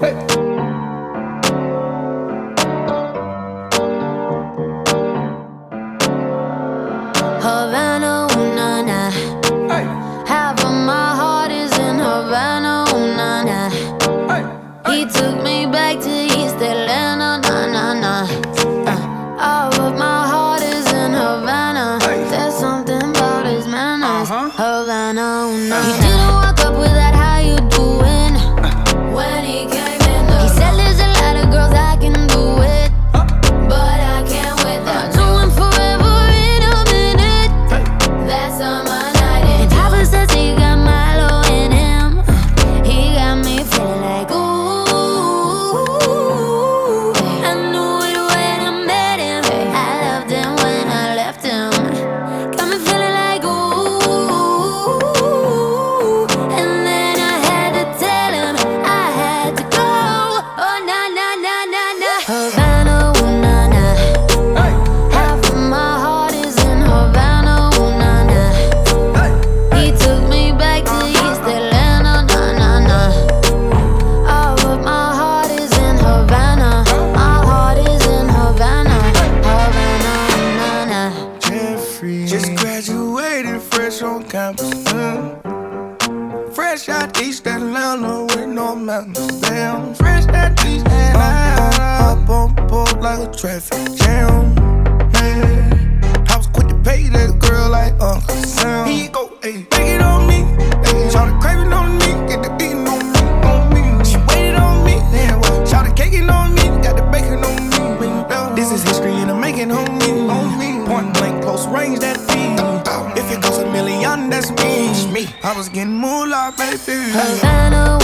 Havana, ooh, nah, nah. Hey. Half of my heart is in Havana, ooh, nah, nah. He took me back to East Atlanta, nah, nah, nah. All of my heart is in Havana. There's something about his manners. Havana, ooh, nah, nah. He didn't walk up with that, how you doing? When he came in the room. He said there's a lot of girls I can do it, but I can't with that. Do him forever in a minute. That's on my night. And Papa says he got Milo in him. He got me feeling like ooh. I knew it when I met him. I loved him when I left him. Got me feeling like ooh. And then I had to tell him I had to go. Oh na na na na na. Havana, ooh na na. Half of my heart is in Havana, ooh na na. He took me back to East Atlanta, nah nah nah. All of my heart is in Havana. My heart is in Havana, Havana, nah nah. Jeffrey just graduated fresh on campus. Fresh out East Atlanta with no mountains. Damn, fresh out East Atlanta. Up on board like a traffic jam. Man, I was quick to pay that girl like Uncle Sam. Here you go, ayy, take it on me. Ayy, shout the craving on me, get the beating on me, on me. She waited on me, then what? Shout the caking on me, got the bacon on me. This is history and I'm making on me, on me. Point blank, close range, that feed. If it goes a million, that's me. I was getting moolah, baby. Havana,